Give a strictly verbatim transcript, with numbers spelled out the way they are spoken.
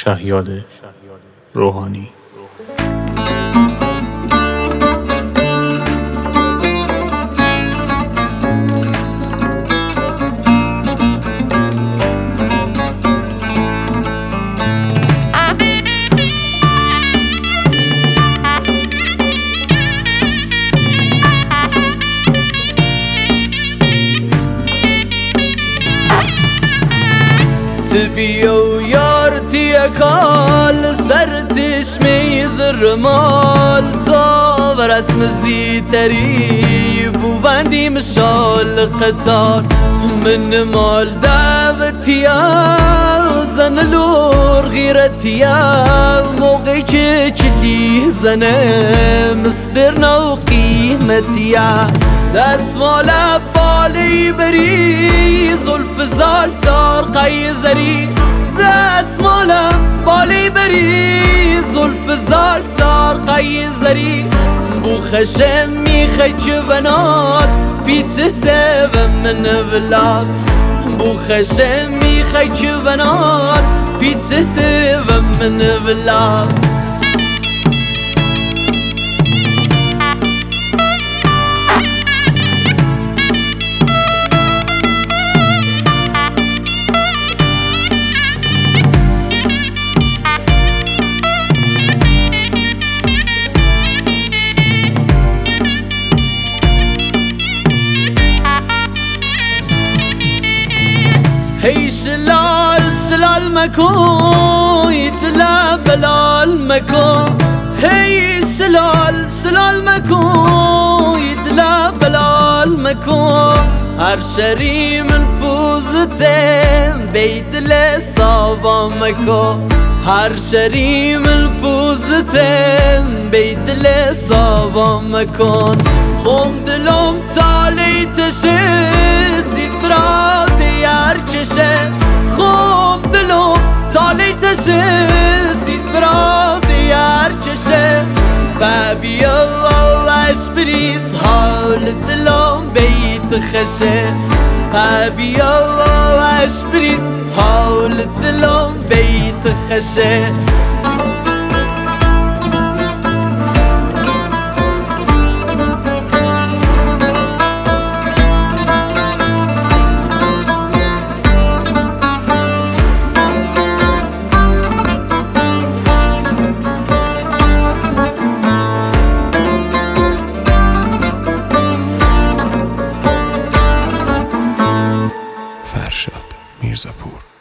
شهیاد روحانی. تبيو يارتي اكال سرتش ميز الرمال طاب رسم الزيتري بوبندي مشال قطار من مال دعوتيا زن لور غيرتيا موقعي که چلی زنه مسبرنا و قیمتیا دستمال بالی بری زلف زال تار قیزری دستمال بالی بری زلف زال تار قیزری بو خشم میخی جوانات بیت زیو من بلاد بو خشم میخی جوانات بیت زیو من بلاد هي شلال شلال مكو يدلا بلال مكو هي شلال شلال مكو يدلا بلال مكو هر شري من بوزتين بيدلا صابا مكو هر شري من بوزتين بيدلا صابا مكون خم دلوم تالي تشي برازي یار چشه خوب دلو تالی تشه سید برازی یار چشه بابی آواش بریز حال دلم بیت خشه بابی آواش بریز حال دلم بیت خشه فرشاد میرزاپور.